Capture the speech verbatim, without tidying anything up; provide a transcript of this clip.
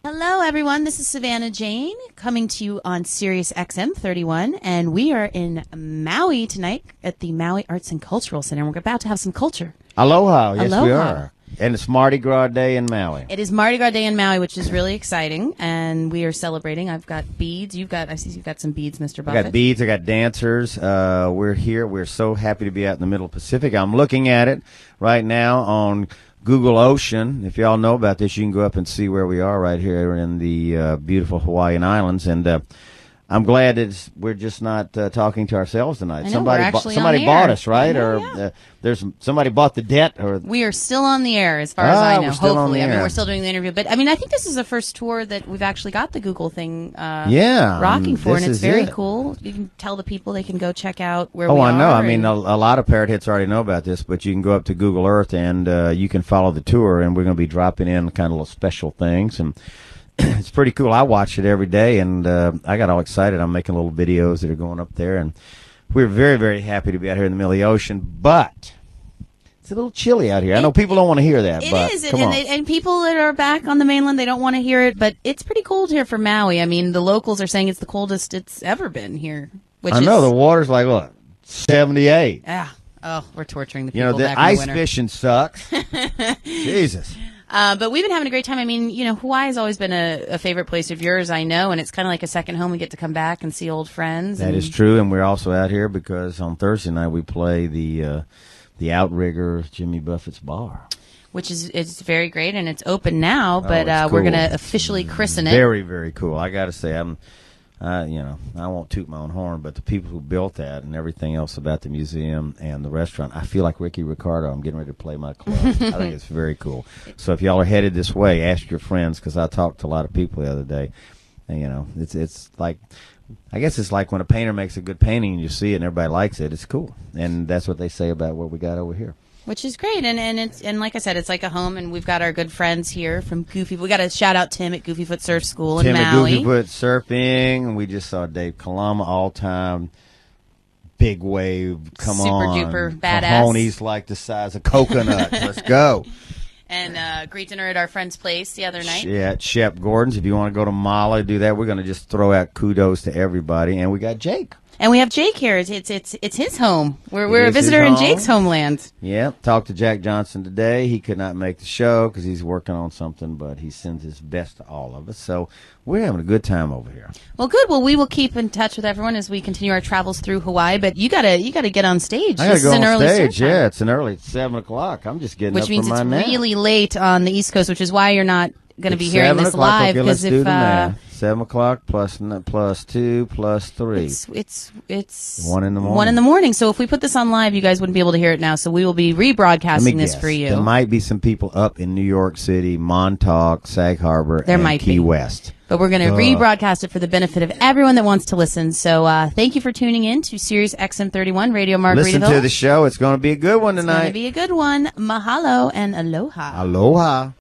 Hello, everyone. This is Savannah Jane coming to you on Sirius X M thirty-one, and we are in Maui tonight at the Maui Arts and Cultural Center. We're about to have some culture. Aloha. Yes, Aloha. we are. And it's Mardi Gras Day in Maui. It is Mardi Gras Day in Maui, which is really exciting, and we are celebrating. I've got beads. You've got, I see you've got some beads, Mister Buffett. I got beads. I got dancers. Uh, we're here. We're so happy to be out in the middle of the Pacific. I'm looking at it right now on Google Ocean. If y'all know about this, you can go up and see where we are right here in the uh, beautiful Hawaiian Islands. And uh, I'm glad that we're just not uh, talking to ourselves tonight. I know, somebody we're bo- actually somebody on the bought air. us, right? know, or yeah. uh, there's somebody bought the debt. Or We are still on the air, as far as Ah, I know. we're still on Hopefully, the I mean, air. we're still doing the interview, but I mean, I think this is the first tour that we've actually got the Google thing. Uh, Yeah, rocking um, for, and this it's is very it. cool. You can tell the people they can go check out where Oh, we are. I know. I mean, and- a, a lot of parrot hits already know about this, but you can go up to Google Earth and uh, you can follow the tour, and we're going to be dropping in kind of little special things, and it's pretty cool. I watch it every day, and uh, I got all excited. I'm making little videos that are going up there, and we're very, very happy to be out here in the middle of the ocean, but it's a little chilly out here. I know people don't want to hear that, It but is, and, come and, on. they- and people that are back on the mainland, they don't want to hear it, but it's pretty cold here for Maui. I mean, the locals are saying it's the coldest it's ever been here. Which I know, is, the water's like, what, seventy-eight? Yeah. Oh, we're torturing the You people know, the back in ice the winter. fishing sucks. Jesus. Uh, but we've been having a great time. I mean, you know, Hawaii has always been a, a favorite place of yours, I know, and it's kind of like a second home. We get to come back and see old friends. That and is true, and we're also out here because on Thursday night we play the uh, the Outrigger Jimmy Buffett's Bar. Which is it's very great, and it's open now, but Oh, it's uh, we're cool. going to officially christen it. Very, very cool. I got to say, I'm, uh, you know, I won't toot my own horn, but the people who built that and everything else about the museum and the restaurant, I feel like Ricky Ricardo. I'm getting ready to play my club. I think it's very cool. So if y'all are headed this way, ask your friends, because I talked to a lot of people the other day, and you know, it's it's like. I guess it's like when a painter makes a good painting and you see it and everybody likes it. It's cool, and that's what they say about what we got over here. Which is great, and and it's and like I said, it's like a home, and we've got our good friends here from Goofy. We got to shout out Tim at Goofyfoot Surf School in Tim at Maui. Goofyfoot Surfing, and we just saw Dave Kalama, all-time big wave. Come Super on, duper badass. Cojones like the size of coconuts. Let's go. And uh, great dinner at our friend's place the other night. Yeah, at Shep Gordon's. If you want to go to Mala, do that. We're going to just throw out kudos to everybody, and we got Jake. And we have Jake here. It's it's it's, it's his home. We're It we're a is his visitor in home. Jake's homeland. Yeah, talked to Jack Johnson today. He could not make the show because he's working on something, but he sends his best to all of us. So we're having a good time over here. Well, good. Well, we will keep in touch with everyone as we continue our travels through Hawaii. But you gotta you gotta get on stage. I gotta This go is an on early stage. start time, Yeah, it's an early. It's seven o'clock. I'm just getting which up means from it's my nap. really late on the East Coast, which is why you're not going to It's be hearing seven this o'clock. live. Okay, let's Because do if the uh, math. Seven o'clock plus n- plus two plus three. it's it's it's One in the morning. One in the morning. So if we put this on live, you guys wouldn't be able to hear it now. So we will be Let me rebroadcasting this guess. for you. There might be some people up in New York City, Montauk, Sag Harbor, There and might Key be. West. But we're going to Uh. rebroadcast it for the benefit of everyone that wants to listen. So uh, thank you for tuning in to Sirius X M thirty-one Radio Margaritaville. Listen to the show. It's going to be a good one It's going tonight. to be a good one. Mahalo and aloha. Aloha.